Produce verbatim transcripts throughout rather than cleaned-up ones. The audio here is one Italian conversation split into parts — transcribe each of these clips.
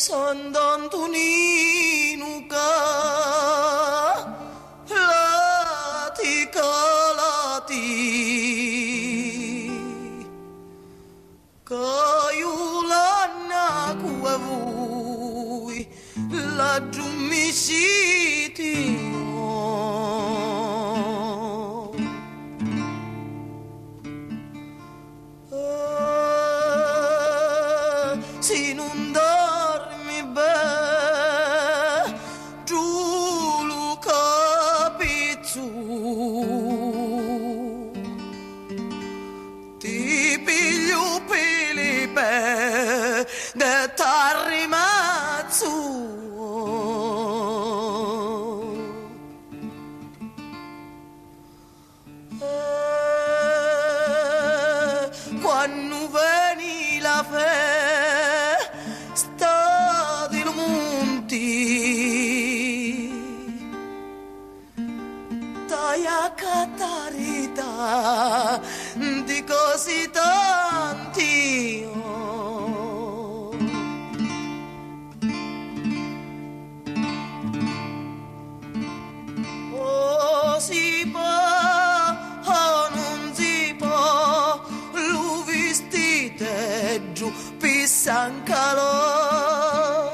Sant'Antonino calati calati Caiulanna cua vui laggiù mi siti se non dormi bene giù lo capizzo ti piglio per le pe de t'arrimazzo eh, quando veni la festa dei monti dai a catarita di così tanti oh. Oh, si può oh, non si può lo vestite giù pissan calò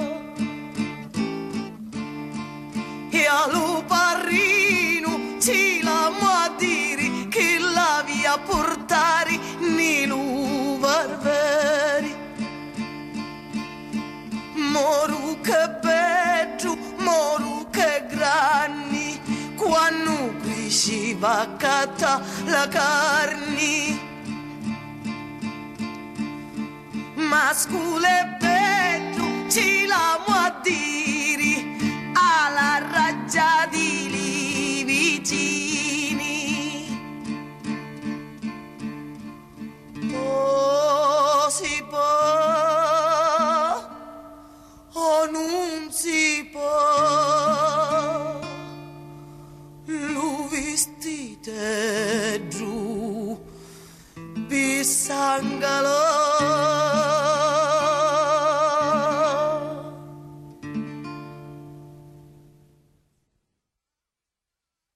e allo parrino ci l'amo a dire che la via a portare nel barberi moru che peggio moru che granni quando cresceva a catta la carne mascolo e peggio ci l'amo a dire alla raggia di lì vicini oh si può oh non si può lo vestite giù pisangalo